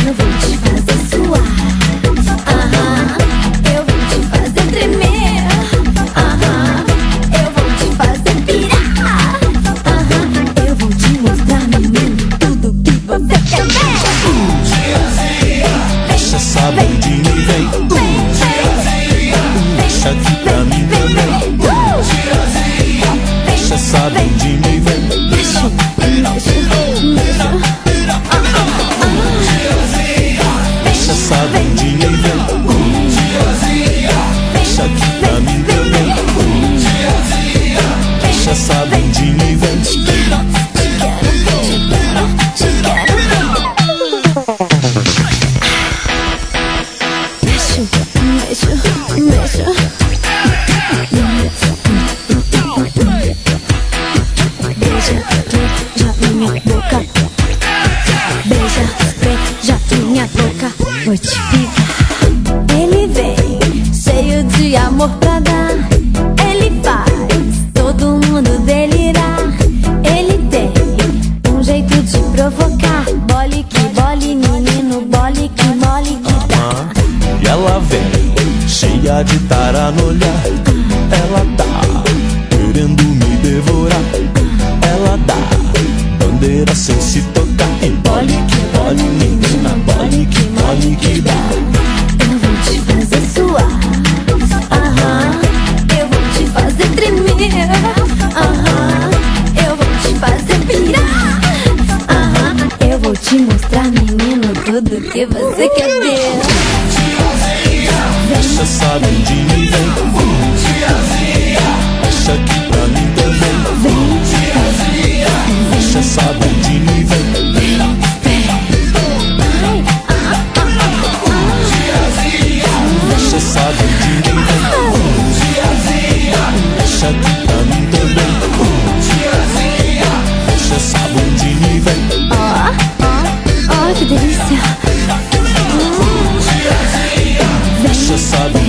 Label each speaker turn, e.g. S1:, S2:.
S1: Eu vou te fazer suar. Eu vou te fazer tremer. Eu vou te fazer pirar. Eu vou te mostrar, menino, tudo que você quer ver.
S2: Deixa essa bundinha e vem. Deixa aqui pra mim também. Deixa essa bundinha e vem. Deixa essa bundinha e vem. Deixa aqui pra mim também. Deixa essa bundinha e vem.
S1: Vou te ficar. Ele vem cheio de amor pra dar. Ele faz todo mundo delirar. Ele tem um jeito de provocar. Bole que bole, menino, bole que mole que dá.
S2: E ela vem cheia de tara no olhar. Ela tá querendo me devorar. Ela dá bandeira sem se tocar. E bole que bole, menina, bole que mole que dá.
S1: Eu vou te fazer suar. Eu vou te fazer tremer. Eu vou te fazer pirar. Eu vou te mostrar, menino, tudo que você quer ver.
S2: Deixa essa bundinha e vem. Deixa aqui pra mim também. Deixa essa bundinha e vem. Deixa essa bundinha e vem. Deixa aqui pra mim também. Deixa essa bundinha e vem.
S1: Que delícia.
S2: Deixa essa bundinha.